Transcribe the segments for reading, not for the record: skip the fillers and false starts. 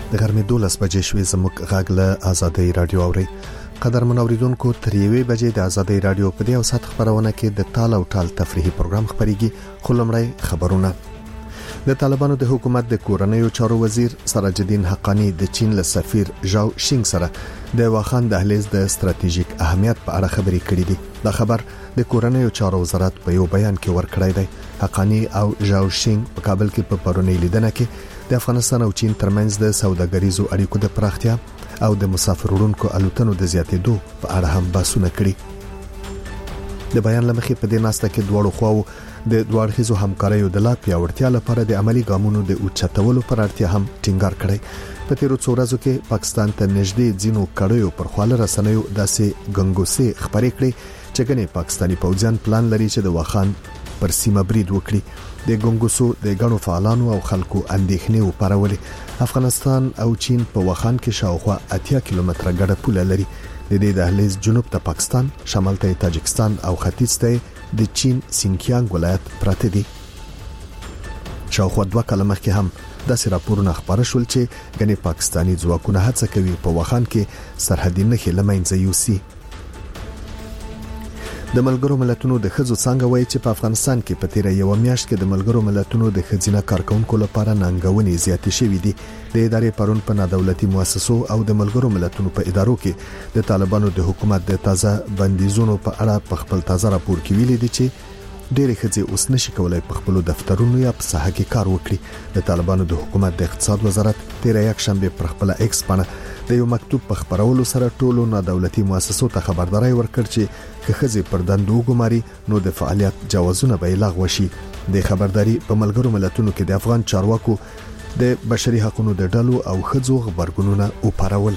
د غرمې 12 بجې شوې زموږ غږ له آزادۍ رادیو اوري. قدرمن اوریدونکو تر 1 بجې د آزادۍ رادیو په دې او سات خبرونه کې د ټال او ټال تفریحي پروګرام خبريږي. خلمړی خبرونه. د طالبانو د حکومت د کورنیو چارو وزیر سراج الدین حقانی د چین له سفیر ژاو شینګ سره د واخان دهلیز د ستراتیژیک اهمیت په اړه خبرې کړې دي. دا خبر د کورنیو چارو وزارت په یو بیان کې ورکړی دی. حقانی او ژاو شینګ په کابل کې په پرونی لیدنه کې د افغانستان او چین ترمنځ د سوداګریزو اړیکو د پراختیا او د مسافر وړونکو الوتنو د زیاتېدو په اړه هم بحثونه کړي. د بیان لمخې په دې ناسته کې دواړو خواو د دوړخیزو همکاریو د لا پیاوړتیا لپاره د عملی ګامونو د اوچتولو پر اړتیا هم ټینګار کړی. په تیرو څو ورځو کې پاکستان ته نږدې ځینو کړیو پر خواله رسنیو داسې ګنګوسې خبرې کړې چې ګنې پاکستانی پوځیان پلان لري چې د واخان پر سیمه برید وکړي. د ګنګوسو د غنو فعالانو او خلکو اندېښنې وپارولې. افغانستان او چین په واخان کې شاوخوا 80 کیلومتره ګډه پوله لري. د دې دهلیز جنوب ته پاکستان، شمال ته تاجکستان او ختیځ ته د چین سینکیانګ ولایت پراته دي. شاوخوا 2 کاله مخکې هم داسې راپورونه خبره شول چې غني پاکستانی ځواکونه هڅه کوي په واخان کې سرحدي نښې لمنځه یوسي. د ملګرو ملتونو د خځو څنګه وایي چې په افغانستان کې په تیر یو میاشت کې د ملګرو ملتونو د خځینه کارکونکو لپاره ننګونې زیاتې شوې دي. د ادارې پرون په نادولتي مؤسسو او د ملګرو ملتونو په ادارو کې د طالبانو د حکومت د تازه بندیزونو په اړه په خپل تازه راپور کې ویلي دي چې ډېر خځې اوس نشي کولای په خپل دفترونو یا په ساحه کې کار وکړي. د طالبانو د حکومت د اقتصاد وزارت تیر یک شنبه پر خپل ایکس باندې د یو مکتوب په خبرولو سره ټولو نادولتي مؤسسو ته خبرداري ورکړ چې خځې پر دندو ګماري نو د فعالیت جوازونه به لغوه شي. د خبرداري په ملګرو ملتونو کې د افغان چارواکو د بشري حقوقو د ډلو او خځو خبرګونونه او پارول.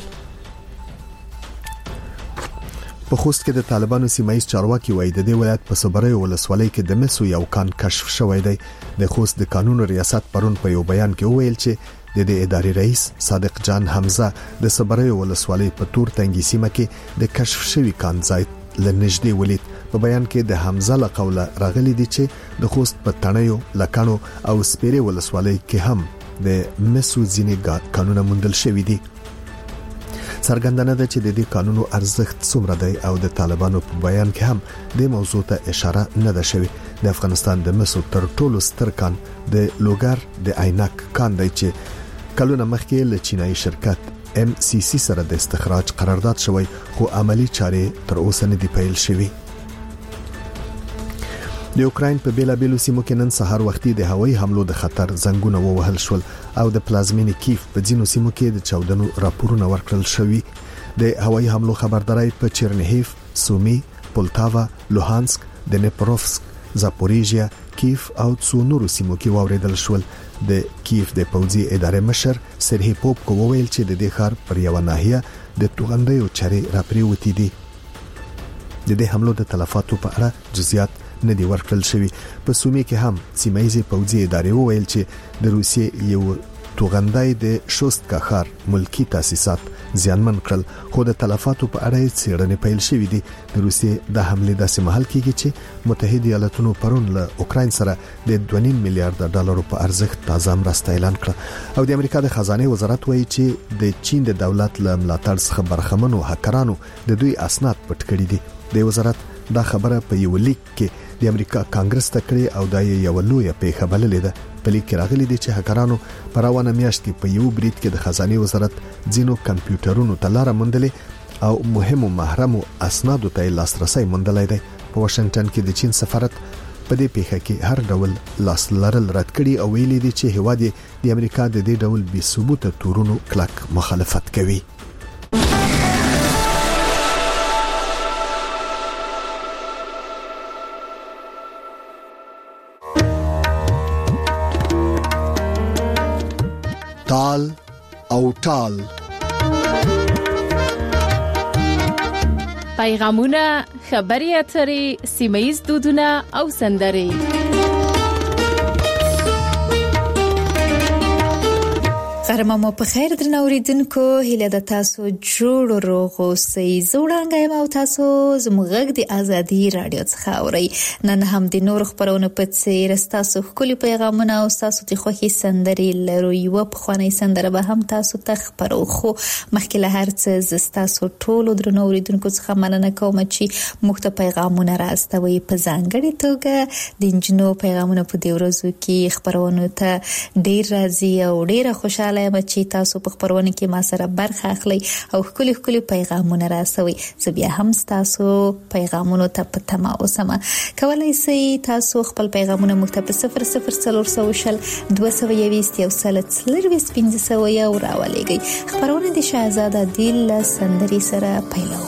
په خوست کې د طالبانو سیمایي چارواکي وایي د دې ولایت په صبري ولسوالۍ کې د مسو یو کان کشف شوی دی. د خوست د قانون ریاست پرون په یو بیان کې ویل چې د دې ادارې رئیس صادق جان حمزه د صبري ولسوالۍ په تور تنګي سیمه کې د کشف شوی کان ځای لنږدې ولید. په بیان کې د حمزه له قوله راغلي دي چې د خوست په تڼیو، لکانو او سپیرې ولسوالۍ کې هم د مسو ځینې قانونه موندل شوی دي. څرګندونه ده چې د دې قانونو ارزښت څومره دی او د طالبانو په بیان کې هم د موضوع ته اشاره نه ده شوی. د افغانستان د مسو تر ټولو ستر کان د لوګر د عینک کان دی چې کلونه مخکې له چینایي شرکت MCC سره د استخراج قرارداد شوی خو عملی چارې تر اوسه نه دی پیل شوی. د یوکرين په بیلابیلو سیمو کې نن سهار وختي د هوایي حملو د خطر زنګونه ووهل شول او د پلازمینې کیف په ځینو سیمو کې د چاودنو راپورونه ورکړل شوی. د هوایي حملو خبرداري په چرنیهیف، سومي، پولتاوا، لوهانسک، دنیپروفسک، زاپوریژیا، کیف او څو نورو سیمو کې واوریدل شول. د کیف د پوځي ادارې مشر سرهی پوپ کو وویل چې د دې ښار پر یو ناحیه د توغندیو چارې راپریوتی دي. د دې حملو د تلفاتو په اړه جزئیات نه دی ورکړل شوی. په سومي کې هم سیمایي پوځي ادارې وویل چې د روسیې یو توغندای د شوست کا ښار ملکی تاسیسات زیانمن کړل خو د تلفاتو په اړه څېړنې پیل شوې دي. د روسیې د حملې داسې محل کېږي چې متحده ایالاتونو پرون له اوکراین سره د 2.5 میلیارډ ډالرو په ارزښت تازه مرسته اعلان کړه. او د امریکا د خزانه وزارت وایي چې د چین د دولت له ملاتړ څخه برخمنو هکرانو د دوی اسناد پټ کړي دي. د وزارت دا خبره په یو لیک کې د امریکا کانګرس ته کړې او دا یو لویه پیښه بللې ده. په لیک کې راغلي دي چې هکرانو په روانه میاشت کې په یو برید کې د خزانه وزارت ځینو کمپیوټرونو ته لاره موندلې او مهمو محرمو اسنادو ته لاسرسي موندلای دی. په واشنگټن کې د چین سفارت په دې پیښه کې هر ډول لاس لرل رد کړي او ویلي دي چې هواد د امریکا د دې ډول بې ثبوته تورونو کلک مخالفت کوي. ټال او ټال پیغامونه، خبري اترې، سیمایي دودونه او سندرې. سپارم مو په خیر درنوریدونکو هیله د تاسو جوړ روغ اوسئ زوړانګای مو تاسو زموږ د ازادي رادیو څخه اورئ نن هم د نور خبرونه په څیر تاسو خولي پیغامونه او تاسو د خوخي سندري لرو یو په خواني سندره به هم تاسو ته خبرو خو مخکې له هر څه تاسو ټول درنوریدونکو څخه مننه کوم چې موږ ته پیغامونه راستوي په ځانګړي توګه د انجنو پیغامونه په دې ورځو کې خبرونه ته ډیر راځي او ډیر خوشاله یم چې تاسو په خبرونه کې ما سره برخه اخلي او خولي پیغامونه راځوي زه بیا هم تاسو پیغامونه ته په تمه اوسم کولای شئ تاسو خپل پیغامونه موږ ته په 00300 220 یو سل 315 یو راولېږئ خبرونه د شاهزاده دل سندري سره پیلو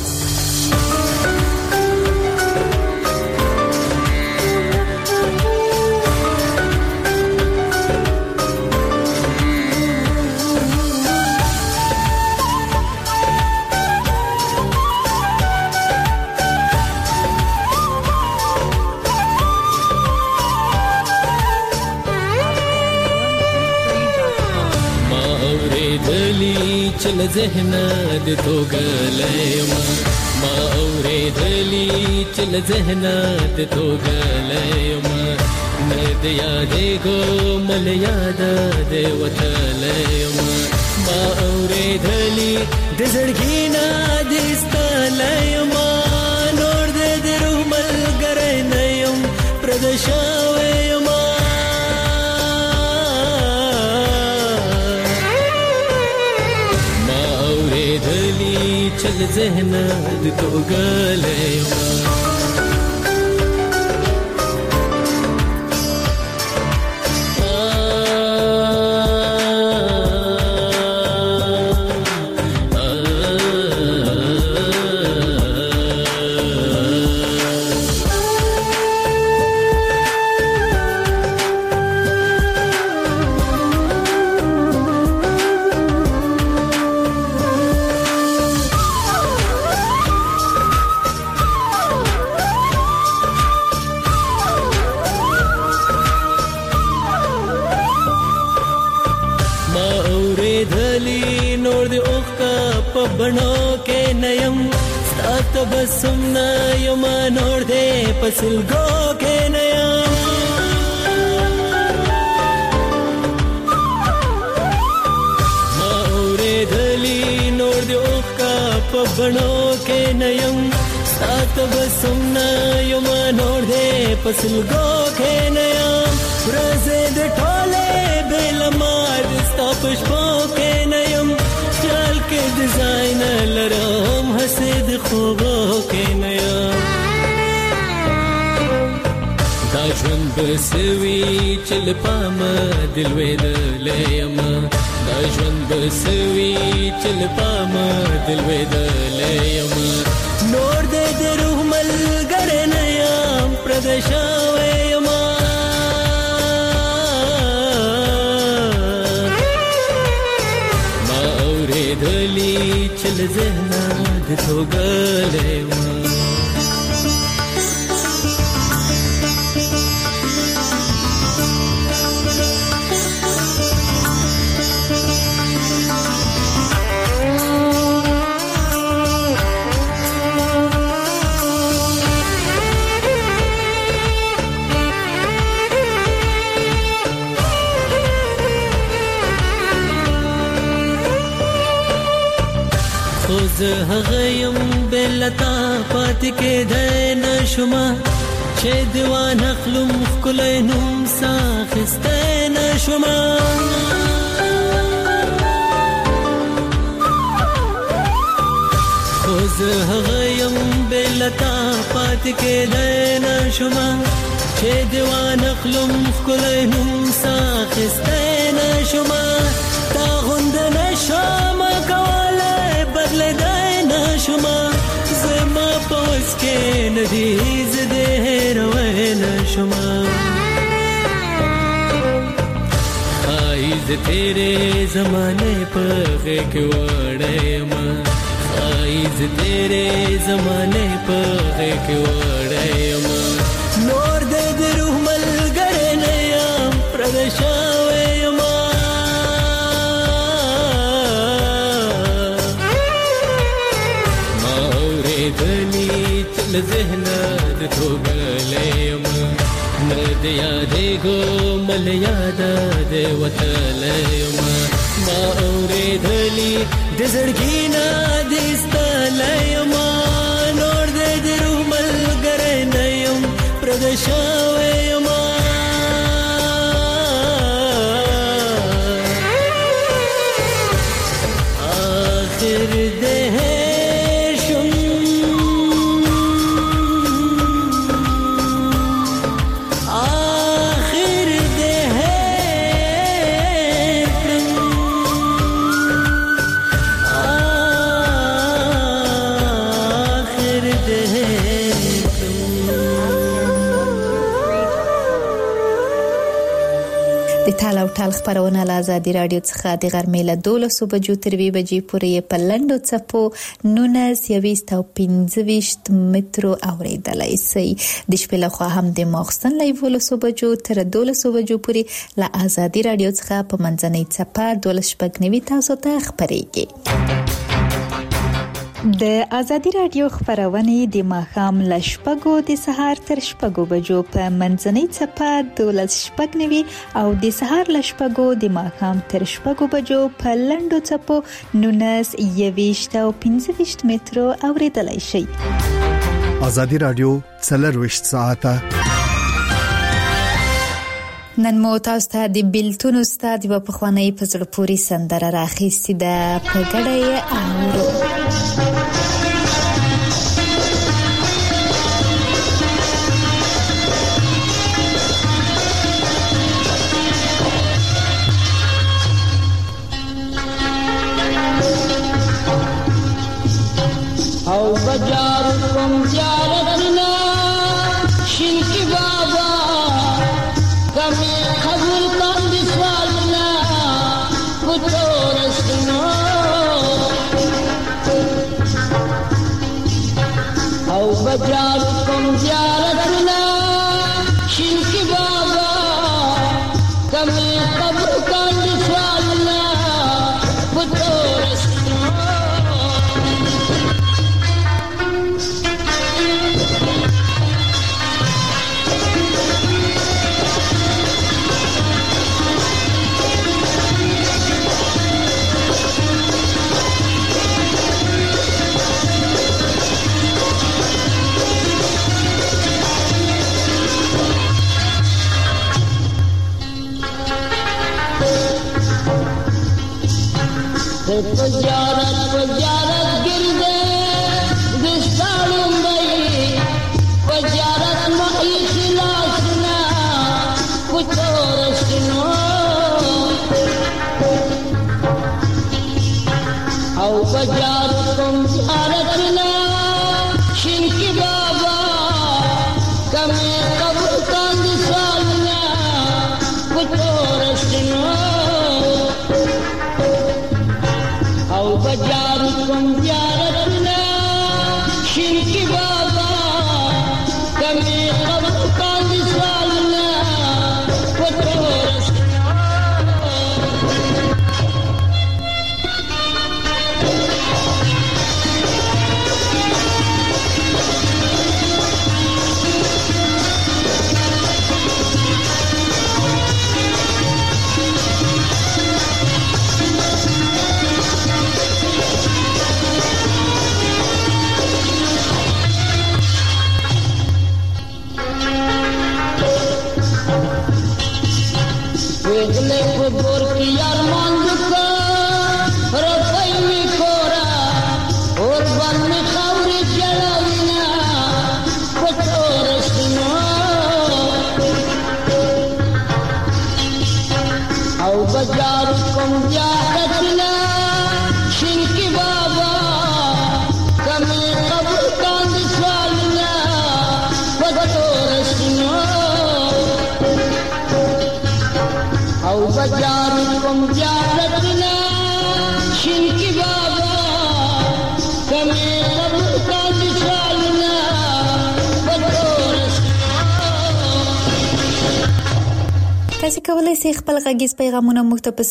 چل ذهن د توګلېما ما اورېدلې چل ذهن د توګلېما نه د یادې ګو مل یاد د وتلېما ما اورېدلې د زړګي نه د ستلېما نور د روح ملګری نه يم پردشاوېما چل ذهن د توګلېما بڼو کې نیم ستات بسم نه یم نور دې پسلګو کې نیم ما اورېدلې نور دې اوښکا په بڼو کې نیم ستات بسم نه یم نور دې پسلګو کې نیم ورځې د ټولې بل مار ستا پښپو کې نیم چل کې ډیزاین لرم حسد خوبو کې نیا دا ژوند بسوي چل پام دل وېدلېم دا ژوند بسوي چل پام دل وېدلېم نور دې د روح ملګری نه یم پردشاوېم دلی چل ذهن د توګلېما هغه يم بلتا پات کې د نشما چې دیوان خلم خلای نوم ساخسته نشما خوز هغه يم بلتا پات کې د نشما چې دیوان خلم خلای نوم ساخسته نشما تا غوند نشما کوله بدل شما زما پوس کې ندی زده روان شما خایز تیرے زمانے پر کې وړم خایز تیرے زمانے پر کې وړم نور د روح ملګری نه یم پردشاوې ما ذهن د توګلېم نه د یادې ګمل یاد د وتلېم ما اورېدلې د زړګي نه د ستلېم نور د روح ملګری نه یم پردی شوی یم آخر ټال او ټال خبرونه له آزادي رادیو څخه د غرمې له 12 بجو تر 2 بجې پورې په لندو چپو 19 او 25 مترو اوریدلای شئ د شپې له خوا هم د ماخستن له 12 بجو تر 12 بجو پورې له آزادي رادیو څخه په منځنۍ چپه 12 تاسو ته خبرېږي د آزادي رادیو خبرونه د ماښام له شپږو د سهار تر شپږو بجو په منځنۍ چپه 12 او د سهار له شپږو د ماښام تر شپږو بجو په لندو چپو 19 او 25 مترو اوریدلای شئ آزادي رادیو 24 ساعته نن مو تاسو ته د بیلتون استاد په خوانی په زړه پوری سندره راخېستې ده په ګډه اورو او بجار کوم زیارتنا شینکی بابا کمی قبول کن دی سوالنا کتورستنا او بجار کوم زیارتنا شینکی بابا کمی قبول کن دی سوالنا کتورستنا پجارت گرده دستالم بایی پجارت مئی خلاسنا کتورستنا او پجارت کم زیارتنا شنکی بابا کمی قبر کند سالنا کتورستنا او بجار کم زیارتنا شرکی بابا کمی قبر کند سالنا کتورستنا वेगले गोर की अरमान दुका रफई में कोरा और बन में खौरी जलाविना कतोरस्ना औ बाजार कम जाहतना शिनकी बाबा कमी कब्र कांद स्वालना कतोरस्ना او بجار کم زیارتنا شنکی بابا کمی قبر کا دشالنا بدورستنا تاسو کولای شئ خپل غږیز پیغامونه موږ ته په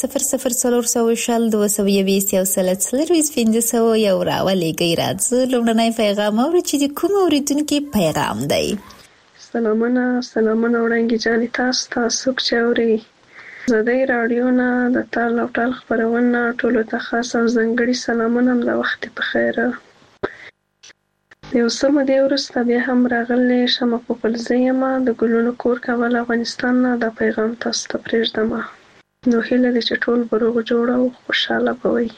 00400 یو راولېږئ. راځه لومړنی پیغام اورو چې د کوم اوریدونکي پیغام دی. سلامونه وړاندې جانې تاسو چې اوري زدهی رادیو نه د تال او ټال خبرونه ټولو ته خاص او ځانګړي سلامونه د وخت په خیر. یو څه مودې وروسته بیا هم راغلی شمه پوپلزی یم د ګلونو کور کابل افغانستان نه دا پیغام تاسو ته پرېږدم. نو هیله ده چې ټول به روغ جوړ او خوشحاله به وئ.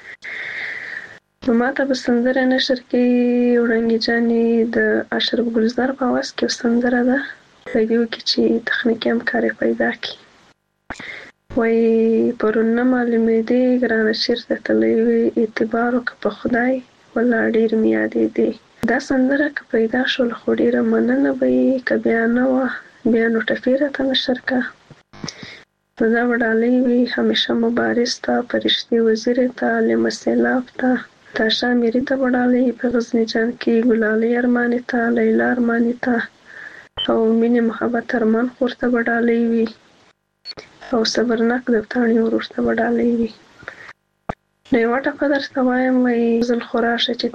نو ماته به سندره نشر کې وړانګې جانې د اشرف ګلزار په آواز کې سندره ده په دې کې چې تخنیکي همکاري پیدا کړي. وایي پرون نه معلومېدې ګرانه چېرته تللی وې اعتبار وکړه په خدای والله ډېر مې یادېدې. دا سندره که پیدا شول خو ډېره مننه به یې که بیا نه وه بیا نو ټپې راته نشر کړه. نو دا به ډالۍ وي همیشه مبارز ته فرشتې وزیرې ته لمه سیلاب ته تاشا میری ته به ډالۍ په غزني جان کې ګلالۍ ارماني ته لیلا ارماني ته او مینې محبت ارمان خور ته به ډالۍ وي او صبرناک دفتاڼي ورور ته به ډالۍ وي. نو یوه ټپه درته وایم وایي زل خو راشه چې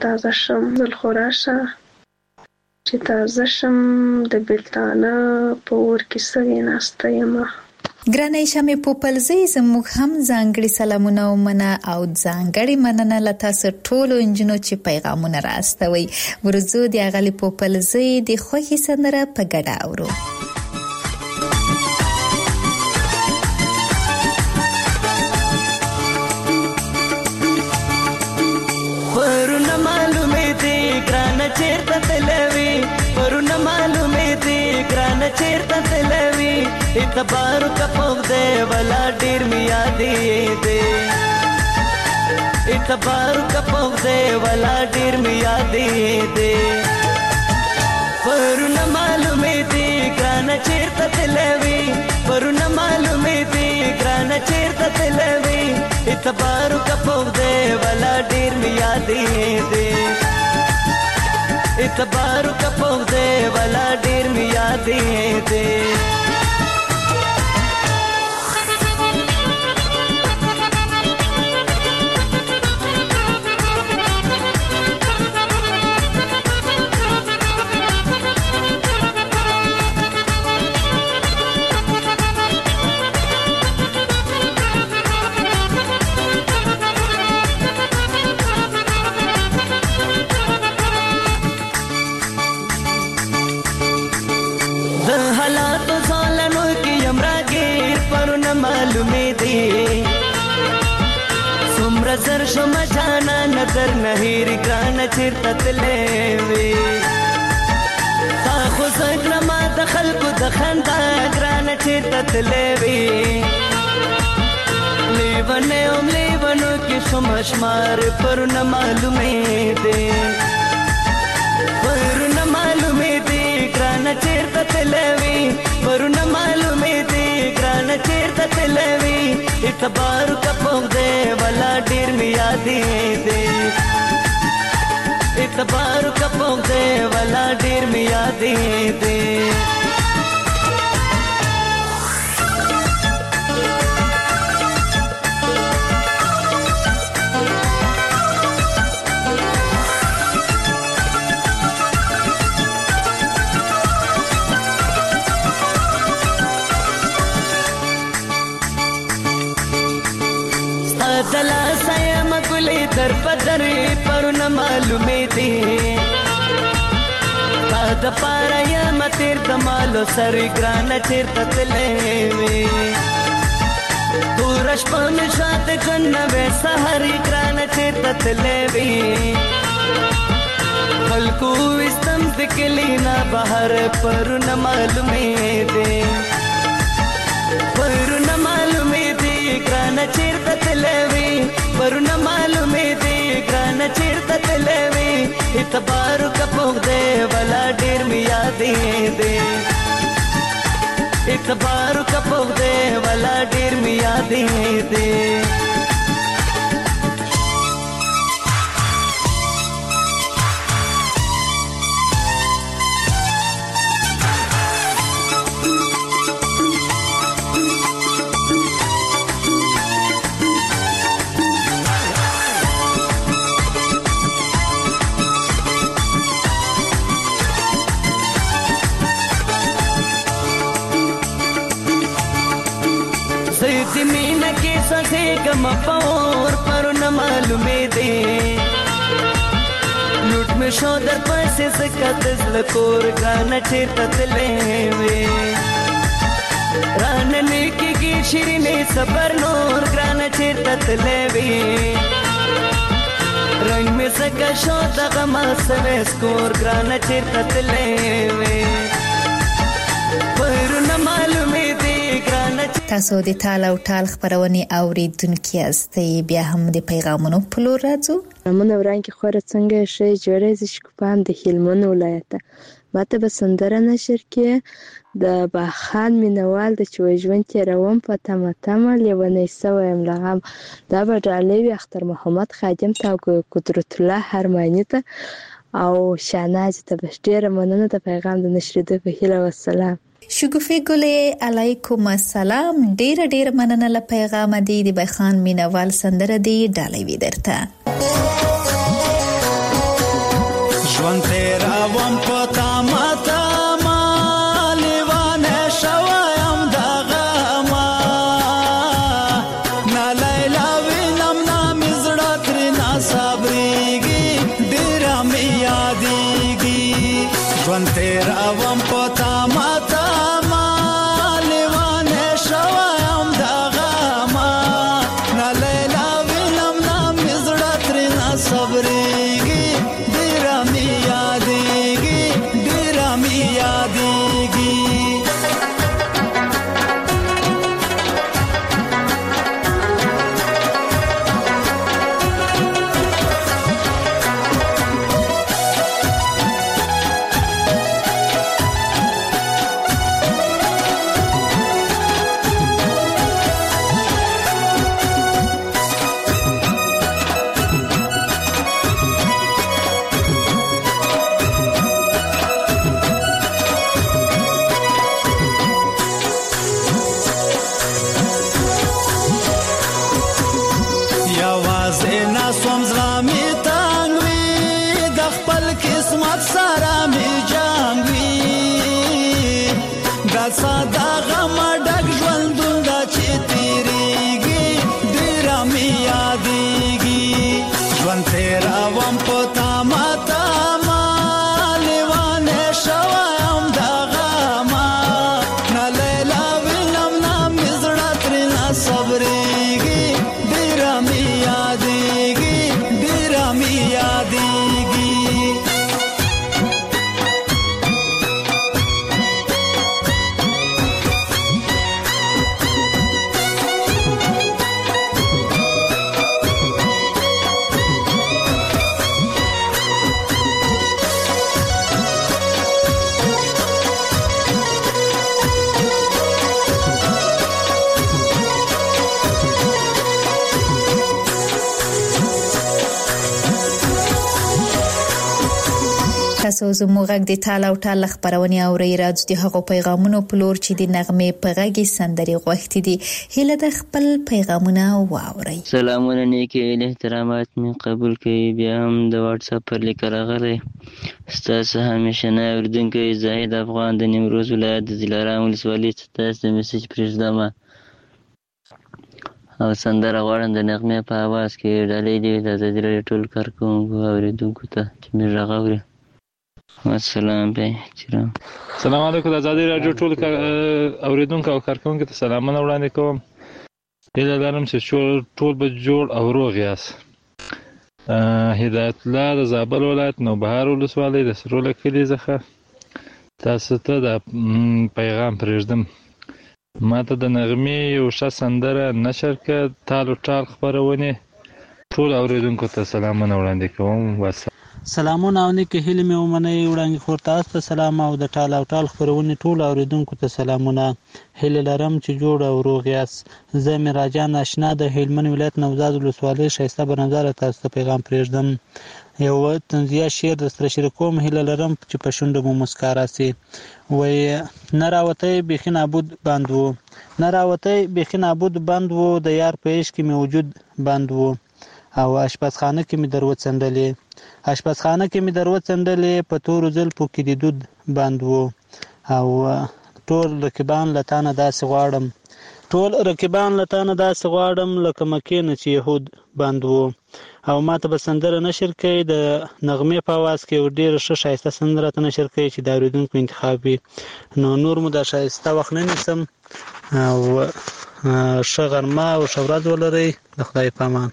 تازه شم د بېلتانه په اور کې سوې ناسته یمه. ګرانې شمې پوپلزی زموږ هم ځانګړي سلامونه ومنه او ځانګړي مننه له تاسو ټولو انجنونو چې پیغامونه راستوي. ورځو د اغلی پوپلزی د خوښي سندره په ګډه اورو. پرونه معلومې دي ګرانه چیرته تلوي پرونه معلومې دي ګرانه چیرته تلوي اعتبار کا پوغ دے ولا ډیر می یادې دې اعتبار کا پوغ دے ولا ډیر می یادې دې پرونه معلومې دي ګرانه چیرته تلوي پرونه معلومې دي ګرانه چیرته تلوي اعتبار کا پوغ دے ولا ډیر می یادې دې اعتبار کا پوغ دے ولا ډیر می یادې دې زر شم جانا نظر نهیر ګرانه چیرته تللی وې تا خو زکړه ما د خلکو د خندا ګرانه چیرته تللی وې لیونو کې شم شمار پرونه معلومې دي پرونه معلومې دي ګرانه چیرته تللی وې پرونه معلومې دي ګرانه چیرته تللی وې اعتبار کا پوغ دے ولا ډیر می یادې دې اعتبار کا پوغ دے ولا ډیر می یادې دې دلا سایم ګلې در بدر پرونه معلومې دي تا د پاره یم تیر د مالو سر ګرانه چیرته تللی وې تور شپه مې شات ګنه وې سحر ګرانه چیرته تللی وې خلکو وستم د کلی نه بهر پرونه معلومې دي پرونه معلومې دي ګرانه چیرته تللی وې پرونه معلومې دي ګرانه چیرته تللی وې اعتبار کا پوغ دے ولا ډیر می یادې دې اعتبار کا پوغ دے ولا ډیر می یادې دې د مینه کې سسې کم پور پر نه معلومې دي لوټ مې شو در پسې زکات زلکور ګرانه چیرته تلې وې رانه نیکي شیرینې صبر نور ګرانه چیرته تلې وې رنگ میں سکا شو دغه ما سوي سکور ګرانه چیرته تلې وې پرونه معلومې دي ګرانه. تاسو د تال او ټال خبرونه اوریدونکو یاستئ. بیا هم د پیغامونو په لور راځو. من ورانکې خوره څنګه شي جوړې ز شکوپان د هلمند ولایت ماته به سندره نشر کې د باخان مینوال د چويژوند تیروم په تمه لیونی سویم لغم دا به ډالوی اختر محمد خادم تا قدرت الله هرمانی ته او شاناز ته ډیره مننه د پیغام د نشریدو په هیله والسلام. شګوفه ګلې علیکم السلام. ډیره مننه له پیغام دی د باخان مینوال سندره دی ډالوی درته ژوند تیروم په تمه لیوانه شویم دغه ما نه لیلا وینم نه مې زړه ترېنه صبرېږي ډېره مې یادېږي ژوند تیروم په تمه لیوانه شویم دغه ما نه لیلا وینم نه مې زړه ترېنه صبرېږي ساده غم ډک ژوندون دا چې تیریږي ډېره مې یادېږي ژوند تیروم په تمه لیوانه شویم دغه ما نه لیلا وینم نه مې زړه ترېنه صبرېږي ډېره مې یادېږي ډېره مې یادېږي. تاسو زموږ غږ د تال او ټال خبرونه اورئ. راځو د هغو پیغامونو په لور چې د نغمې په غږی سندري غوښتي دي هله د خپل پیغامونه واورئ. سلامونه نیکی احترامات می قبول کړئ. بیا هم د واتس اپ پر لیک راغلی ستاسو همیشنه اوریدونکی زاهد افغان د نیمروز ولایت د دلارام ولسوالۍ څخه د میسج پرېږدم او سندره غواړم د نغمې په आवाज کې ډالۍ دی د ازادي راډیو ټول کارکونکو اوریدونکو ته چې موږ راغوري. السلام علیکم. سلام علیکم د ازادي راډیو ټول اوریدونکو او کارکونکو ته سلامونه وړاندې کوم. هیله لرم چې ټول به جوړ او روغ یاست. هدایت الله د زابل ولایت نوبهار ولسوالۍ د سروله کلي څخه تاسو ته د پیغام پرېږدم. ماته د نغمې یو ښه سندره نشر کړه. تال او ټال خپرونې ټول اوریدونکو ته سلامونه وړاندې کوم. سلامونه او نیکه هیله مې ومنئ. وړاندې خور تاسو ته سلام او د ټال او ټال خپرونې ټول اوریدونکو ته سلامونه. هیله لرم چې جوړ او روغ یاست. زه مراجان آشنا د هلمند ولایت نوزاد ولسوالۍ ښایسته بنظر تاسو ته پیغام پرېږدم. یو طنزیه شعر درسره شریکوم. هیله لرم چې په شونډو مو مسکا راسي. وایي نه راوتی بیخي نابود بند و، نه راوتی بیخي نابود بند و، د یار په عشق کې مې وجود بند و، او اشپزخانه کې مې دروڅنډلې، اشپزخانه کې مې دروڅنډلې، په تورو زلفو کې د دود بند و، او ټول رقیبان له تا نه داسې غواړم ټول رقیبان له تا نه داسې غواړم لکه مکې نه چې یهود بند وو. او ما ته به سندره نشر کوي د نغمې په اواز کې یو ډېره ښه ښایسته سندره ته نشر کوي چې د اورېدونکو انتخاب وي. نو نور مو دا ښایسته وخت نه نیسم او ښه غرمه او ښه ورځ ولرئ. د خدای په امان.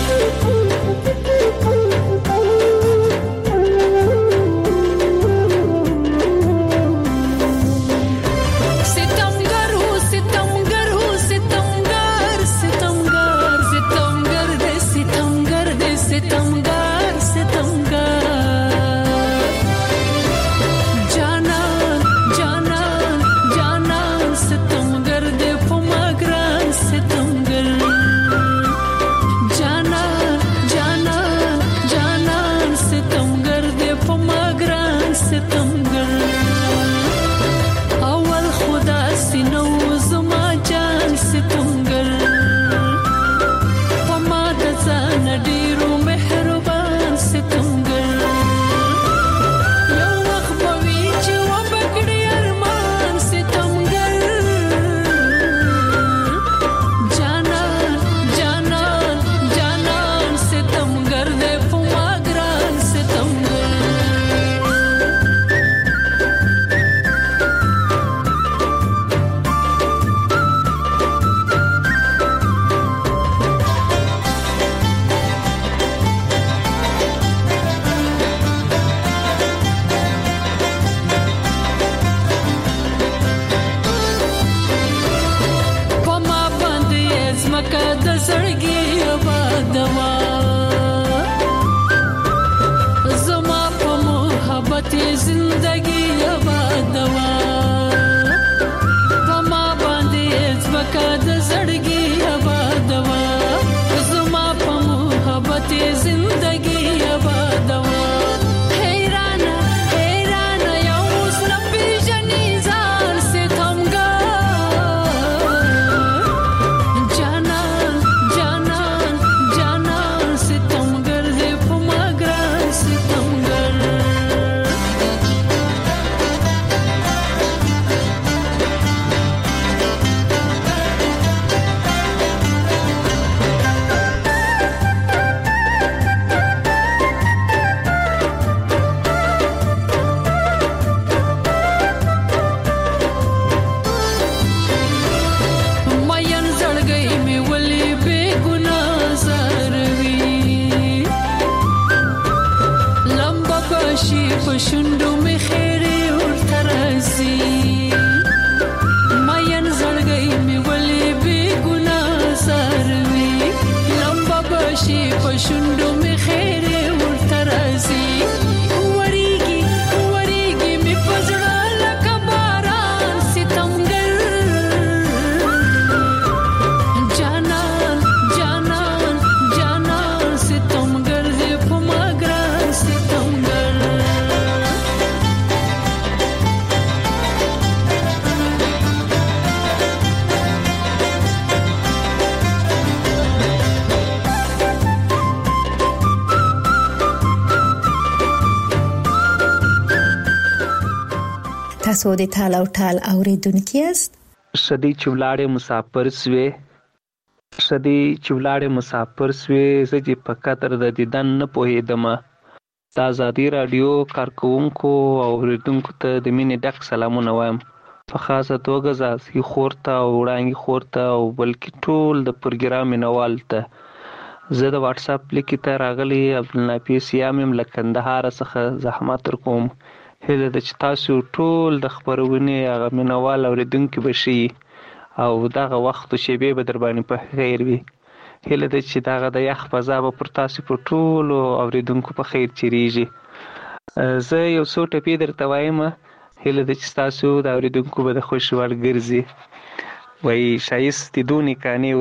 تاسو د تال او ټال اوریدونکو یاست. شدی چولاړې مسافر سوې زه په قدر د دیدن نه پوهېدم. د ازادي راډیو کارکوونکو او اوریدونکو ته د مینې ډک سلامونه وایم، په خاصه توګه زاسي خور ته او وړانګې خور ته او بلکې ټول د پروګرام مینوال ته. زه د واتس اپ لیک ته راغلی عبدالنافیس یام یم له کندهار څخه زحمت ورکوم. هیله ده چې تاسو ټول د خپرونې هغه مینوال اوریدونکي به شئ او دغه وخت شیبې به در باندې په خیر وي. هیله ده چې دغه د یخ فضا به پر تاسو په ټولو اوریدونکو په خیر چیریږي. زه یو څو ټپې درته وایم، هیله ده چې تاسو د اوریدونکو به د خوښ وړ ګرځي. وایي ښایستې دونې کانې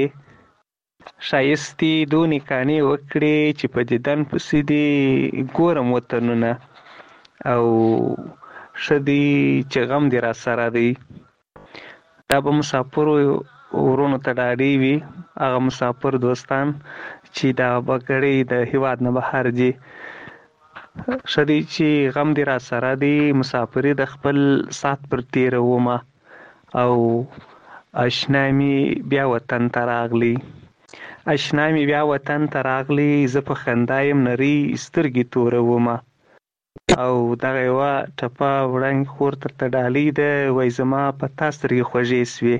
وکړې چې په دیدن پسې دې ګورم وطنونه، او ښه دی چې غم دې را سره دی. دا به مسافرو ورونو ته ډاډې وي، هغه مسافر دوستان چې دا بګړۍ د هیواد نه بهر دي. ښه دی چې غم دې را سره دی، مسافري د خپل سات پر تېرومه او آشنا می بیا وطن ته راغلی آشنا می بیا وطن ته راغلی زه په خندا یم نرۍ سترګې تورومه او دغه یوه ټپه وړانګې خور درته ډالۍ ده. وایي زما په تا سترګې خوږې سوې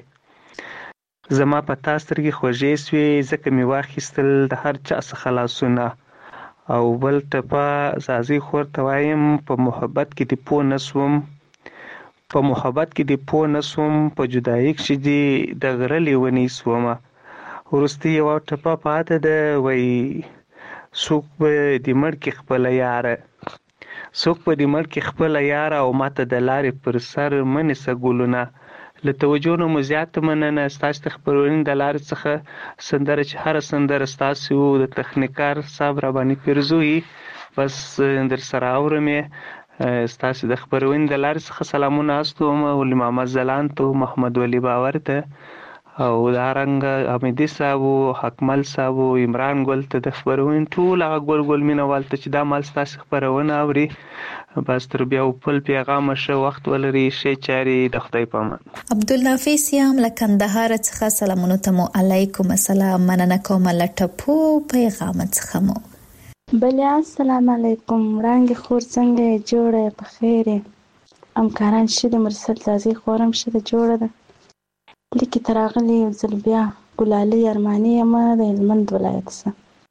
زما په تا سترګې خوږې سوې ځکه مې واخیستل د هر چا څخه لاسونه. او بل ټپه زازۍ خور ته وایم په محبت کې دې پوه نه سوم په محبت کې دې پوه نه سوم په جدایي کښې دې د غره لیونۍ سومه. وروستۍ یوه ټپه پاته ده. وایي څوک به دې مړ کړي خپله یاره څوک به دې مړ کړي خپله یاره او ماته د لارې پر سر مه نیسه ګلونه. له توجه نه مو زیاته مننه. ستاسو د خپرونې د لارې څخه سندره چې هره سندره ستاسو د تخنیکار صاحب راباندې پیرزوي بس در سره اورم یې. ستاسو د خپرونې د لارې څخه سلامونه استوم ولي محمد ځلاند ته محمد ولی باور ته او دارنګه حمیدي صاحب حکمل صاحب عمران ګل ته د خپرونې ټول هغه ګل مینوال ته چې دا مال ستاسو خپرونه اوري بس تر بیا په پیغام شه وخت ولري شي چاري د خدای په امان. عبدالنافع سیام له کندهار څخه سلامونه ته مو علیکم السلام مننه کوم له ټپو پیغام څخه مو. بله السلام علیکم وړانګې خور څنګه یې جوړه په خیر همکاران ښه دي مرسل زازۍ خورم ښه ده جوړه ده لیکې ته راغلې یو ځل بیا ګلالۍ ارماني یم د هلمند ولایت څخه.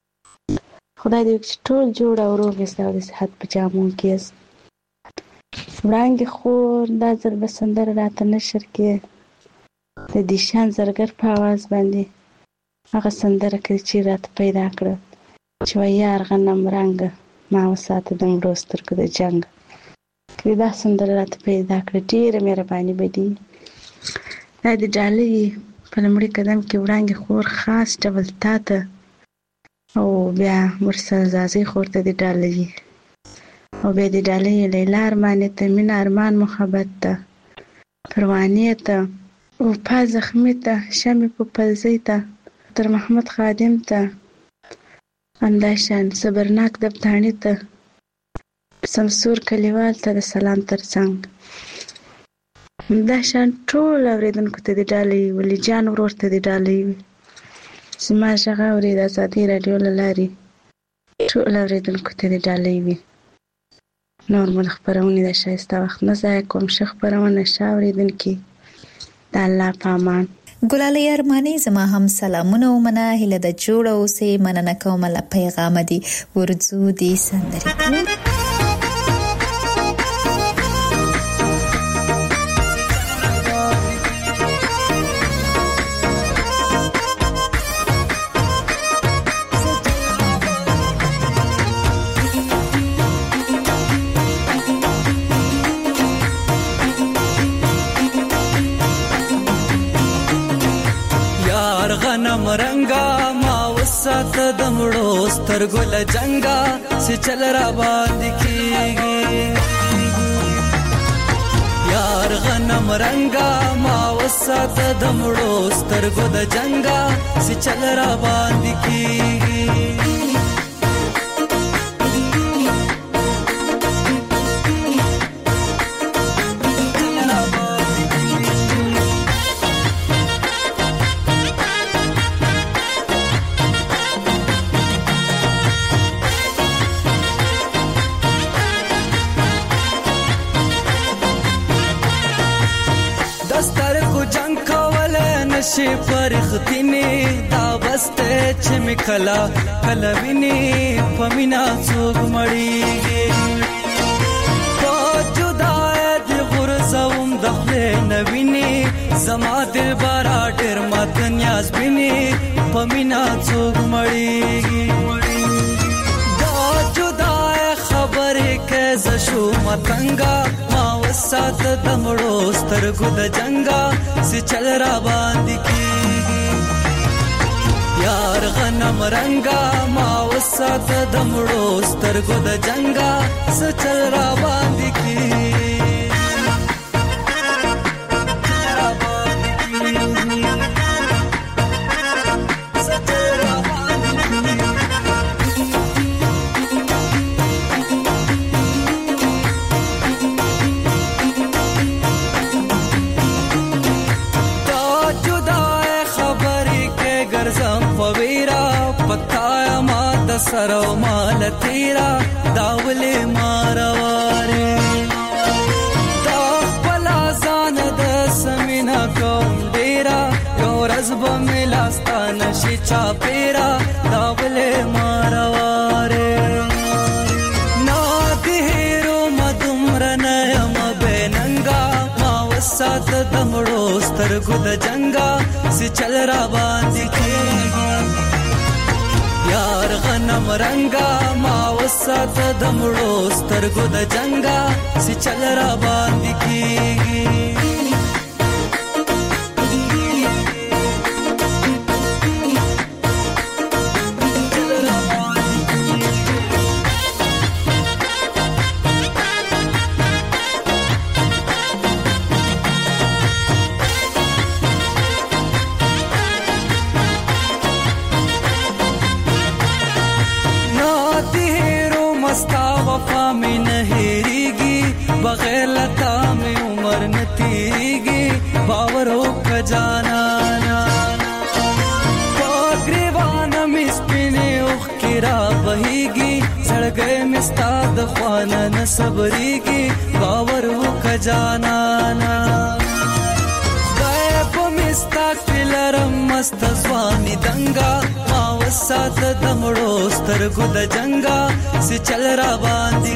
خدای دې وکړي چې ټول جوړ او روغ یاست او د صحت په جامو کې یاست. وړانګې خور دا ځل به سندره راته نشر کې د دیشان زرګر په اواز باندې هغه سندره کړي چې راته پیدا کړه چې وایي یار غنم رنګه ما وساته د مړو سترګو د جنګ. کړي دا سندره راته پیدا کړه ډېره مهرباني به دي. دا د ډالۍ په لومړي قدم کې وړانګې خور خاص ډول تا ته او بیا مرسل زازۍ خور ته د ډالۍ او بیا د ډالۍ لیلا ارماني ته مینه ارمان محبت ته پروانې ته وفا زخمي ته شمې په پلزۍ ته تر محمد خادم ته همداشان صبرناک دبتاڼي ته سمسور کلیوال ته د سلام ترڅنګ همداشان ټول اورېدونکو ته د ډالۍ ولی جان ورور ته د ډالۍ وي. زما غږ اوري د ازادي راډیو له لارې ټول اورېدونکو ته د ډالۍ وي. نور مو د خپرونې د ښایسته وخت نه ضایع کوم. ښه خپرونه ښه اورېدونکي د الله په امان. ګلالۍ ارماني زما هم سلامونه ومنه هیله د جوړه اوسې مننه کوم له پیغام دي ورځو دي سندري. رنگا ما وسات دمړو سترګو له جنگا چې چل را باندې کیږي یار غنم رنگا ما وسات دمړو سترګو د جنگا چې چل را باندې کیږي شي پرختینه دا بسته چې مکلا کلوینه پمینا څوک مړیږي په جدای د غرزوم دخله نوینه زما دل بارا ډیر مات نیاز بینه پمینا څوک مړیږي دا جدای خبره کې زشو متنګا ما وسات دمړو سترګو د جنگا سي چل را باندې کیږي یار غنم رنگا ما وسات دمړو سترګو د جنگا سي چل را باندې کیږي سره مال تیرا داولې مارواره دا خپل ځان د سمینا کوم ډیرا یو ورځ به ملاستانه شي چا پیرا داولې مارواره سات دمړو سترګو د جنگا سی چل را باندې کېږي یار غنم رنگا ما وسات دمړو سترګو د جنگا سی چل را باندې کېږي बगैर लता में उम्र न तीगी बावरों का जाना ग्रीवान मिस्पिने उखिरा बहीगी सड़ गए मिस्ताद ख्वाना न सबरीगी बावरों का जाना गायब मिस्ता किलरम मस्त स्वानी दंगा मावसात दमड़ो स्तरगुद जंगा से चल रा बांधी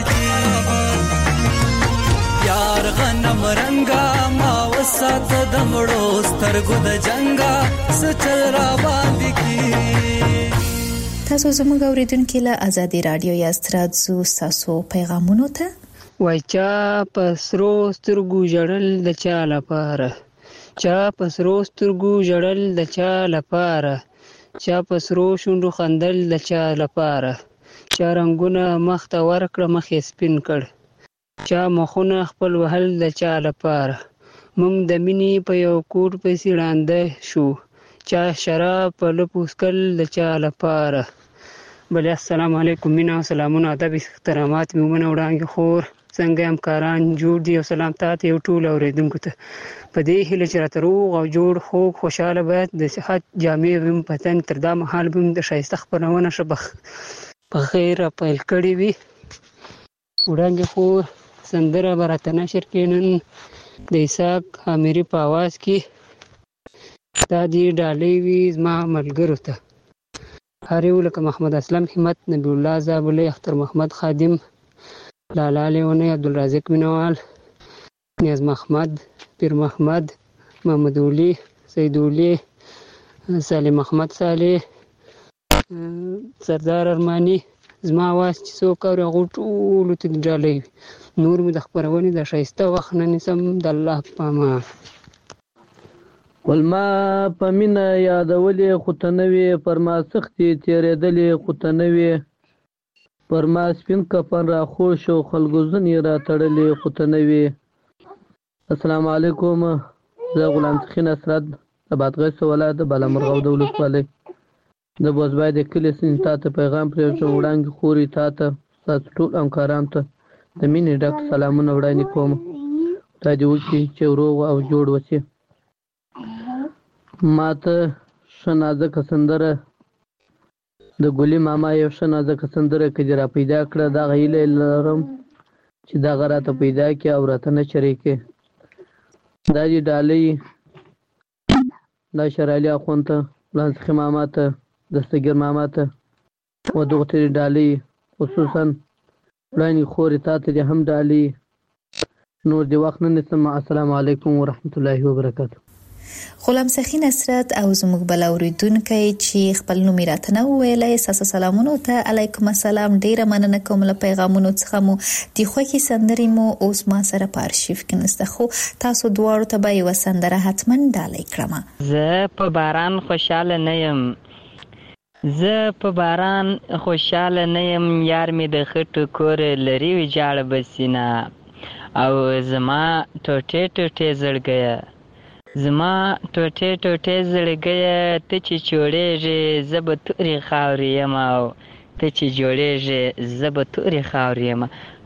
यार غنم رنگا ما وسات دمړو سترګو د جنگا سچل را باندې کی تاسو زموږ اوریدونکو له ازادي رادیو یا ستراتزو ساسو پیغامونو ته وای چا پسرو سترګو جړل د چا لپاره چا پسرو سترګو جړل د چا لپاره چا پسرو شوندو خندل د چا لپاره چا رنگونه مخ ته ورکړه مخې سپین کړ چا مخونه خپل وهل د چا لپاره مونږ د مینې په یو کور پسې ړانده شو چا شراب په لپوسکل د چا لپاره بل السلام علیکم مینا او سلامونه ادب احترامات میمونه وړاندې خور څنګه همکاران جوړ دي او سلام تاسو یو ټول اوریدونکو ته په دې هیله چې راته روغ او جوړ خو خوشاله باید د صحت جامع ویم پتن تر دا مهال بم د شایسته خبرونه شبخ په خیر پیل کړی وي وړاندې خور سندره برات نشر کینن د اساق اميري په आवाज کې دا دی ډالۍ وی زما ملګرو ته هریو لکه محمد اسلم همت نبی الله زابلې اختر محمد خادم لالا لیونه عبدالرازق مینوال نیاز محمد پیر محمد محمد ولی سید ولی سالم محمد صالح سردار ارمانی زما واس چې څوک اور غوټولو ته ډالۍ نور مې د خبرونې د شایسته وخت نه نسم د الله پاما ولما پمینه یادولې خطنوي پر ما سختي تیرېدلې خطنوي پر ما سپین کفن را خوش او خلګوزنی را تړلې خطنوي السلام علیکم زه غلام سخین اسرد ابادغه ولایت بالامرغه دولت والے د بوزبای د کلی سنتا ته پیغام پرې وړاندې خوري تاسو ټول همکاران ته د مینې ډک سلامونه وړاندې کوم ته دې وکړي چې روغ او جوړ وسی ماته شنازه کسندره د ګلی ماما یو شنازه کسندره کې را پیدا کړه دا غیله لرم چې دا غراته پیدا کې او راته نه شریکه دا دې ډالۍ دا شرالی اخونته لانس خمامه ته دستګر ماما ته و دغه ډالۍ خصوصا وړاندې خورې تاسو دې هم ډالۍ نور دی وخت نه نسم السلام علیکم ورحمت الله وبرکاته غلام سخی نصرت او زموږ بل اوریدونکو چې خپل نوم راته نه ویلای اساس سلامونه ته علیکم السلام ډیره مننه کوم له پیغامونو څخه مو د خوښي سندري مو اوس ما سره په ارشیف کې نسته خو تاسو دواړو ته به یو سندره حتما ډالۍ کړم زه په باران خوشاله نه یم زه په باران خوشاله نه یم یار می د خټو کور لري وجاړه بسینا او زما ټوټه ټوټه زړګیا زما ټوټه ټوټه زړګیا ته چې جوړېږي زبتوري خاورې یم او ته چې جوړېږي زبتوري خاورې یم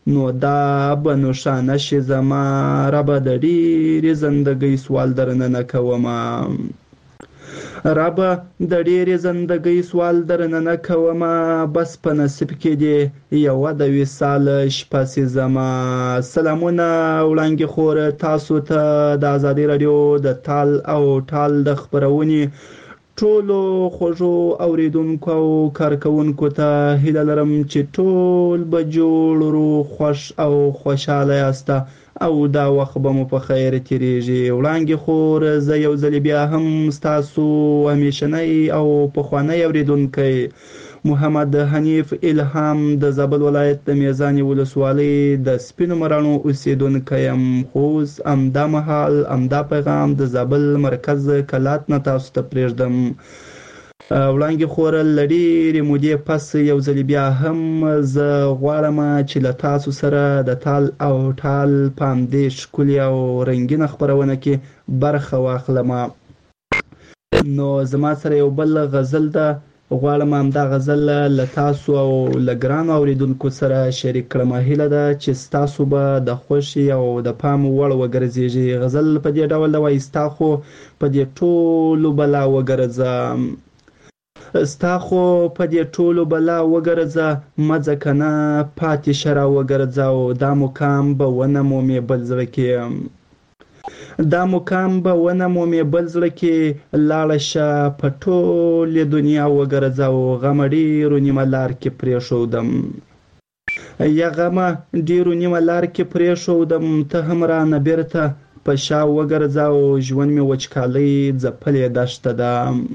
نو دا به نښانه شي زما ربه د ډېرې زندګۍ سوال درنه نه کومه ربه د ډېرې زندګۍ سوال درنه نه کومه بس په نصیب کې دې یوه د وصال شپه سي زما سلامونه وړانګې خور تاسو ته د ازادي راډیو د تال او ټال د خپرونې ټولو خوږو اوریدونکو او کارکوونکو ته هیله لرم چې ټول به جوړ روغ خوښ او خوشحاله یاسته او دا وخت به مو په خیر تیریږي وړانګې خور زه یو ځلې بیا هم ستاسو همیشنی او پخوانی اوریدونکی محمد حنیف الهام د زابل ولایت د میزانې ولسوالۍ د سپینو مراڼو اوسیدونکی یم خو اوس همدا مهال همدا پیغام د زابل مرکز کلات نه تاسو ته پرېږدم وړانګې خور له ډېرې مودې پس یو ځلې بیا هم زه غواړم چې له تاسو سره د تال او ټال په همدې ښکلې او رنګینه خپرونه کې برخه واخلم نو زما سره یو بل غزل ده غواړم همدا غزل له تاسو او له ګرانو اوریدونکو سره شریک کړم هیله ده چې ستاسو به د خوښې او د پام وړ وګرځېږي غزل په دې ډول ده وایي ستا خو په دې ټولو بلا وګرځه ستا خو په دې ټولو بلا وګرځه مه ځه کنه پاتې شه را وګرځه او دا مقام به ونه مومې بل زړه کې دا مقام به ونه مومې بل زړه کې لاړه شه په ټولې دنیا وګرځه او غمه ډېرو نیمه لار کې پرېښودم یا غمه ډېرو نیمه لار کې پرېښودم ته هم رانه بېرته په شا وګرځه او ژوند مې وچکالۍ ځپلې دښته ده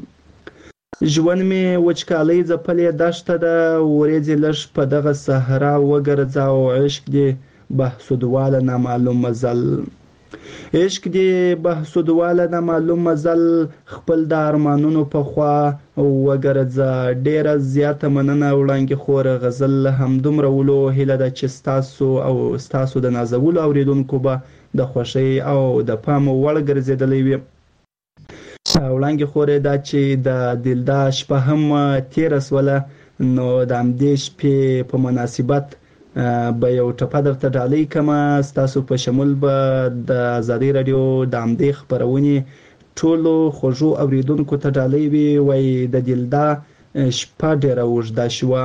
ژوند مې وچکالۍ ځپلې دښته ده ورېځې لږ په دغه صحرا وګرځه او عشق دې بحسودواله نامعلوم مزل عشق دې بحسودواله نامعلوم مزل خپل د ارمانونو په خوا وګرځه ډېره زیاته مننه وړانګې خور غزل همدومره ولو هیله ده چې ستاسو د نازولو اوریدونکو به د خوښۍ او د پام وړ ګرځېدلی وي وړانګې خورې دا چې د دلدا شپه هم تېره سوله نو د همدې شپې په مناسبت به یو ټپه درته ډالۍ کړمه ستاسو په شمول به د ازادۍ راډیو د همدې خپرونې ټولو خوږو اوریدونکو ته ډالۍ وي وایي د دلدا شپه ډېره اوږده شوه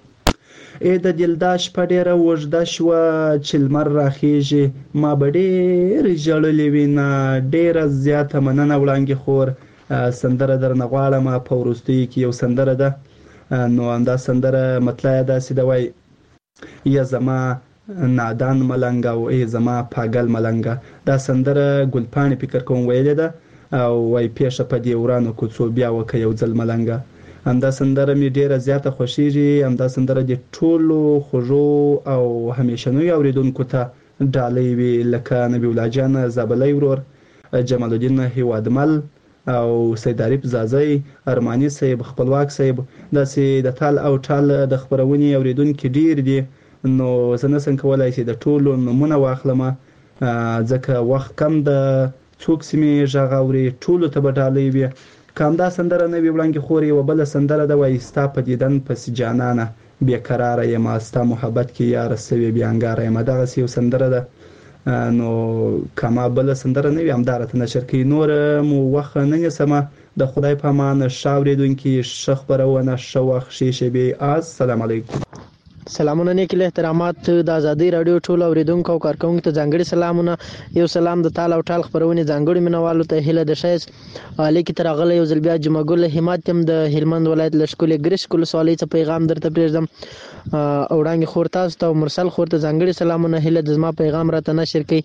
د دلدا شپه ډېره اوږده شوه چې لمر راخیږي ما به ډېر ژړلې وي نه ډېره زیاته مننه وړانګې خور سندره درنه غواړم په وروستیو کې یو سندره ده نو همدا سندره مطلع یې داسې ده وایي یا زما نادان ملنګ او ای زما پاگل ملنګ دا سندره ګلپاڼې فکر کوم ویلې ده او وای پیښه په دې ورانو کوڅو بیا وکه یو ځل ملنګ همدا سندره مې ډیره زیاته خوښیږي همدا سندره د ټولو خوږو او همیشنوي اوریدونکو ته ډالۍ وي لکه نبی الله جان زابلی ورور جمال الدین هیوادمل او سید عارف زازی ارمانی صاحب خپلواک صاحب داسې د تال او ټال د خپرونې اوریدونکي ډیر دي نو زه نشم کولی چې د ټولو نومونه واخلم ځکه وخت کم د څوک سیمې غږ اوري ټولو ته به ډالۍ وي که همدا سندره نه وي وړانګې خور یوه بله سندره ده وایي ستا په دیدن پسې جانانه بېقراره یم ستا محبت کې یاره سوې بېانګاره یم دغسې یو سندره ده نو که ما بله سندره نه وي همدا راته نشر کوي نور مو وخت نه نیسمه د خدای په امان ښه اورېدونکي ښه خپرونه ښه وخت ښې شېبې السلام علیکم سلامونه نیک احترامات د ازادۍ راډیو ټولو اوریدونکو او کارکوونکو ته ځانګړي سلامونه یو سلام د تال او ټال خپرونې ځانګړي مینوالو ته هیله د ښایست لیکې تر راغلی یو ځل بیا جمعه ګل همت یم د هلمند ولایت له ښکلې ګرشک ولسوالۍ څخه پیغام درته پرېږدم وړانګې خور تاسو ته او مرسل خور ته ځانګړي سلامونه هیله د زما پیغام راته نشر کوي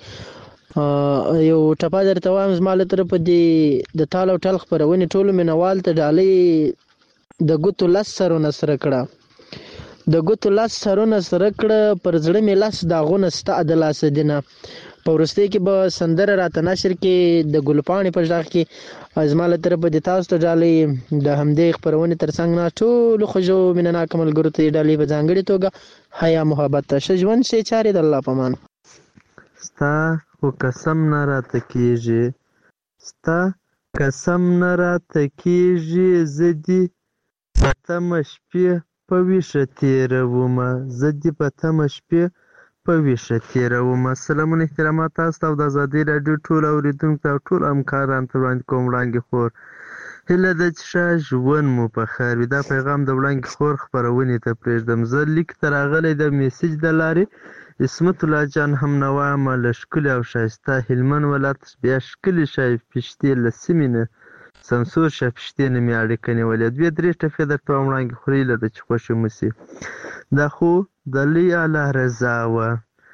یو ټپه درته وایم زما له طرفه د تال او ټال خپرونې ټولو مینوال ته ډالۍ د ګوتو لس سرونه سره کړه د ګوتو لاس سرونه سره کړه پر زړه مې لاس داغونه ستا د لاسه دینه په وروستۍ کې به سندره راته نشر کې د ګلپاڼې په غږ کې زما له طرفه د تاسو ته ډالۍ د همدې خپرونې تر څنګ نه ټولو خوږو مینهناکو ملګرو ته ډالۍ په ځانګړې توګه حیا محبت ته ښه ژوند ښې چارې د الله په امان ستا خو قسم نه راته کېږي ستا قسم نه راته کېږي زه دې په تمه شپې په ویښه تېرومه زه دې په تمه شپې په ویښه تېروم. سلامونه احترامات تاسو ته او د ازادۍ راډیو ټول اورېدونکو ته او ټول همکارانو ته وړاندې کوم وړانګې خور. هیله ده چې ښه ژوند مو په خیر وي. دا پیغام د وړانګې خور خپرونې ته پرېږدم. زه لیک ته راغلی د میسج د لارې عصمت الله جان هم نه وایم له ښکلي او ښایسته هلمند ولایت بیا ښکلي شای پشتې له سیمې نه سمسور شاه پشتې نه مې اړیکه نیولې. 2-3 ټپې درته وایم وړانګې خور، هیله ده چې خوښې مو شي. دا خو د لوی الله رضا وه،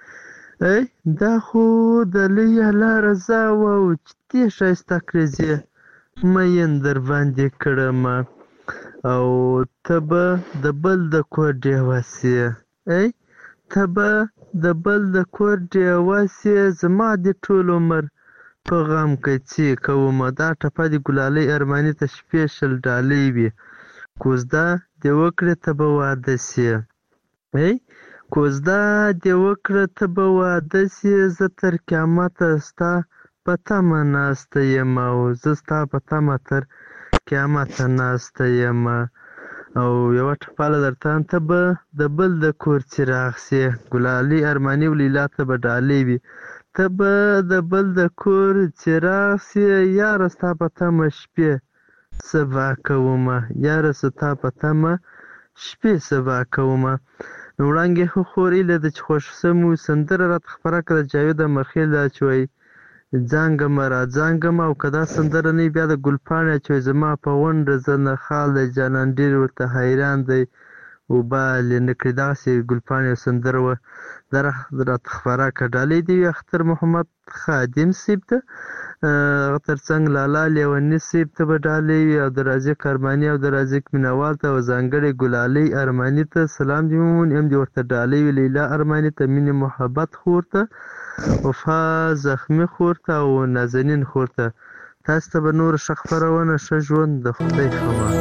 دا خو د لوی الله رضا وه چې دې ښایسته کړزې مین در باندې کړمه او ته به د بل د کور ډېوه سې، ته به د بل د کور ډېوه سې، زما د ټول عمر په غم کڅې کومه. دا ټپه د ګلالۍ ارماني ته سپیشل ډالۍ وي. کوزده دې وکړې ته به واده سې، کوزده دې وکړه ته به واده سې، زه تر قیامته ستا په تمه ناسته یم او زه ستا په تمه تر قیامته ناسته یم. او یوه ټپاله درته ته به د بل د کور څراغ سې. ګلالۍ ارماني او لیلا ته به ډالۍ وي. ته به د بل د کور څراغ سې، یاره ستا په تمه شپې سبا کومه، یاره ستا په تمه شپې سبا کومه. نو وړانګې خور هیله ده چې خوښ سم وو. سندره راته خپره کړه د جاوید امیرخیل دا چې وایي ځانګمه را ځانګمه، او که دا سندره نه بیا د ګلپاڼې چې وایي زما په غونډه زه نه خال دی جانان ډېر ورته حیران دی وبالې نه کړي. دغسې ګلپاڼې یو سندره وه، دا راته خپره کړه. ډالۍ دې وي اختر محمد خادم صیب ته، هغه تر څنګ لالا لیوني صیب ته به ډالۍ وي، او د رازق ارماني او د رازق مینوال ته او ځانګړې ګلالۍ ارماني ته سلام دې ومومي. هم دې ورته ډالۍ وي لیلا ارماني ته، مینې محبت خور ته، وفا زخمي خور ته او نازنین خور ته. تاسو ته به نور ښه خپرونه، ښه ژوند، د خدای خبر.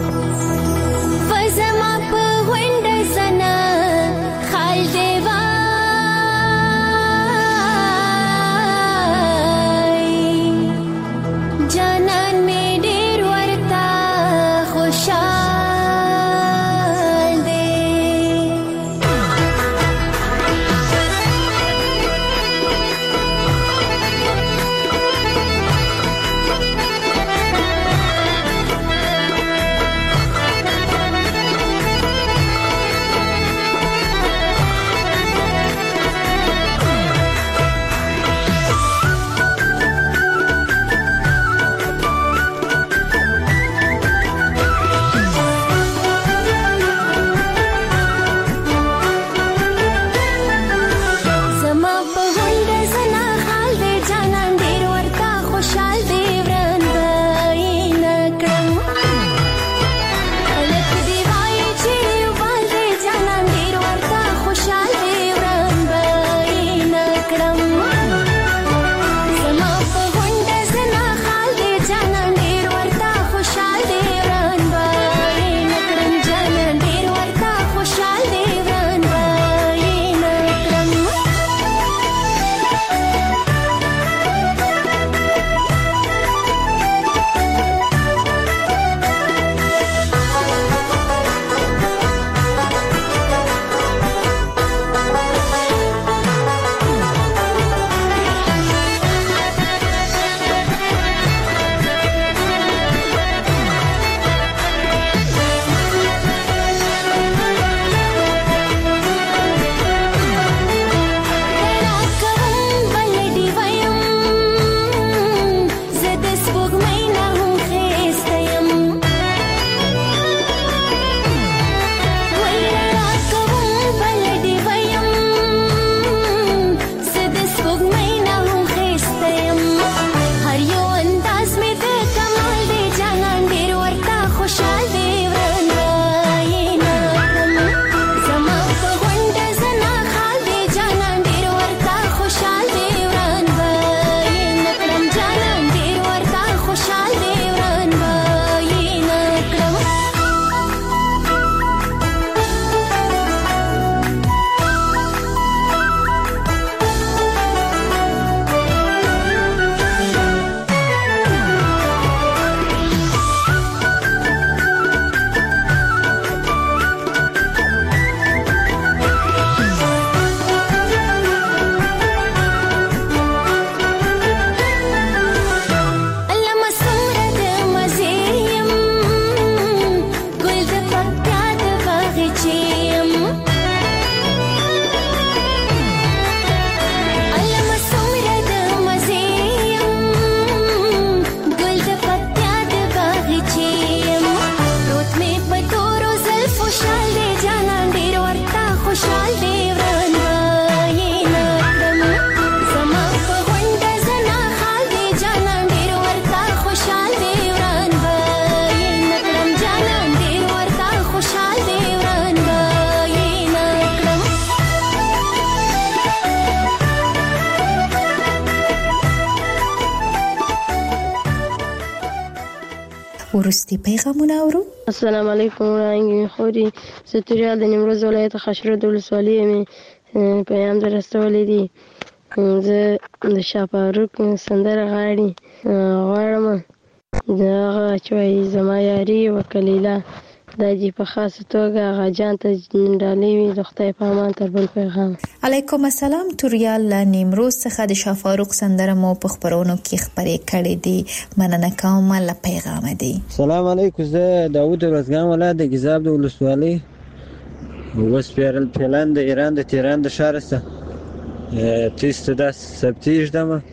ورستي پیغامونه اورو. السلام علیکم وړاندې خوري ستوریال د نیمروز ولایت خشرود ولسوالۍ می پیغام درستولې دي. زه د شاپاروک سندره غواړم دغه چې زما یاري وکلیله د دې په خاصه توګه غاجان ته ډالې وي د خدای په امان تر بل پیغام. علیکم السلام. توریال له نیمروز څخه د شافاروق سندره مو په خبرونو کې خبرې کړې دي. مننه کوم له پیغام دی. سلام علیکم. زه داوود ورزګان ولایت د ګیزاب د ولسوالۍ وسپیرل پلان د ایران د تهران د ښار څخه تیسته د سبتیج دمه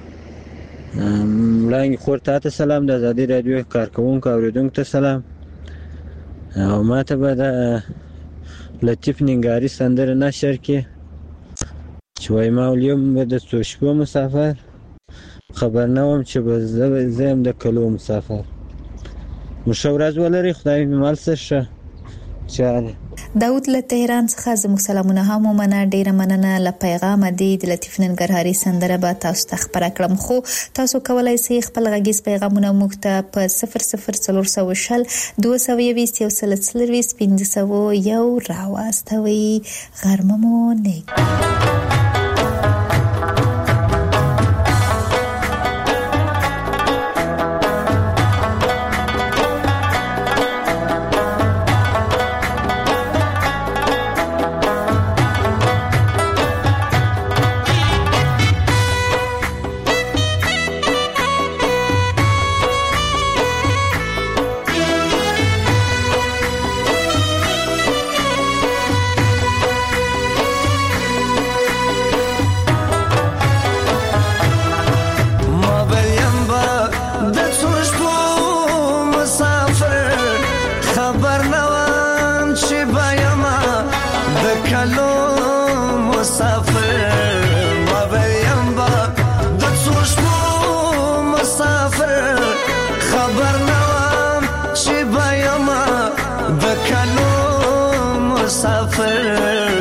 ملنګ خور ته سلام. د آزادي رادیو کارکونکو اوریدونکو ته سلام. او ماته به د لطیف ننګاري سندره نشر کې چې وایي ما اليوم به د څو شپو مسافر خبر نه وم چې به زه یم د کلو مسافر. مو ښه ورځ ولرئ. خدای مې مال شه. چاره داود له تهران څخه زموږ سلامونه هم ومنه. ډیره مننه له پیغام دی. د لطیف ننګرهاري سندره به تاسو ته خبره کړم خو تاسو کولای شئ خپل غږیز پیغامونه موږ ته په 00420 221 1501 راواستوئ. غرمه مو نیک. مسافر